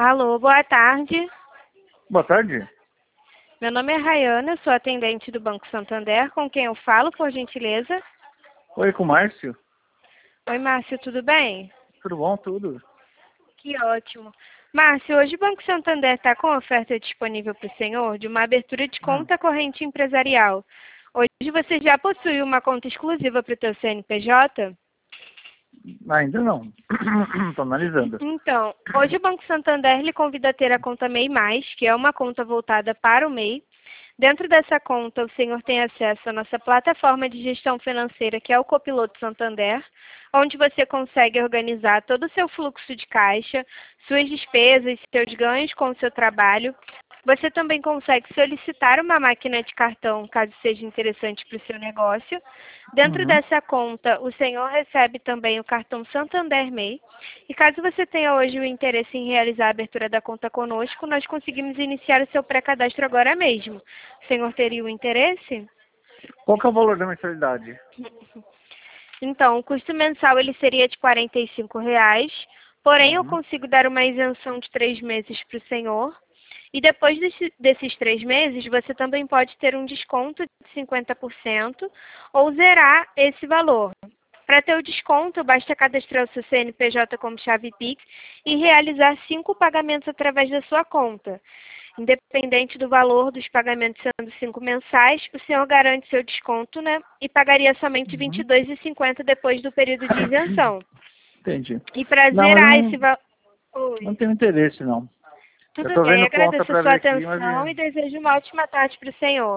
Alô, boa tarde. Boa tarde. Meu nome é Rayana, sou atendente do Banco Santander. Com quem eu falo, por gentileza? Oi, com o Márcio. Oi, Márcio, tudo bem? Tudo bom? Tudo? Que ótimo. Márcio, hoje o Banco Santander está com oferta disponível para o senhor de uma abertura de conta corrente empresarial. Hoje você já possui uma conta exclusiva para o teu CNPJ? Ainda não. Estou analisando. Então, hoje o Banco Santander lhe convida a ter a conta MEI+, que é uma conta voltada para o MEI. Dentro dessa conta, o senhor tem acesso à nossa plataforma de gestão financeira, que é o Copiloto Santander, onde você consegue organizar todo o seu fluxo de caixa, suas despesas, seus ganhos com o seu trabalho. Você também consegue solicitar uma máquina de cartão, caso seja interessante para o seu negócio. Dentro Uhum. dessa conta, o senhor recebe também o cartão Santander MEI. E caso você tenha hoje o interesse em realizar a abertura da conta conosco, nós conseguimos iniciar o seu pré-cadastro agora mesmo. O senhor teria o interesse? Qual que é o valor da mensalidade? Então, o custo mensal ele seria de R$ 45, porém eu Uhum. consigo dar uma isenção de 3 meses para o senhor. E depois desses 3 meses, você também pode ter um desconto de 50% ou zerar esse valor. Para ter o desconto, basta cadastrar o seu CNPJ como chave Pix e realizar 5 pagamentos através da sua conta. Independente do valor dos pagamentos sendo 5 mensais, o senhor garante seu desconto, né? E pagaria somente R$ Uhum. 22,50 depois do período de isenção. Entendi. E para Não, eu zerar esse valor... não tenho interesse, não. Eu Tudo estou bem, vendo conta agradeço a para sua ver aqui, mas atenção e desejo uma ótima tarde para o senhor.